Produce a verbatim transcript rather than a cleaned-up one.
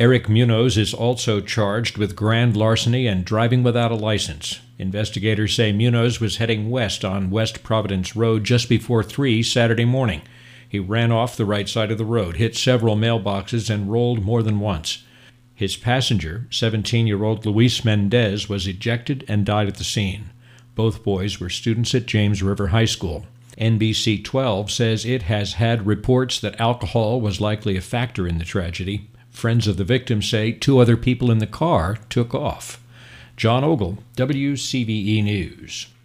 Eric Munoz is also charged with grand larceny and driving without a license. Investigators say Munoz was heading west on West Providence Road just before three Saturday morning. He ran off the right side of the road, hit several mailboxes, and rolled more than once. His passenger, seventeen-year-old Luis Mendez, was ejected and died at the scene. Both boys were students at James River High School. N B C twelve says it has had reports that alcohol was likely a factor in the tragedy. Friends of the victim say two other people in the car took off. John Ogle, W C V E News.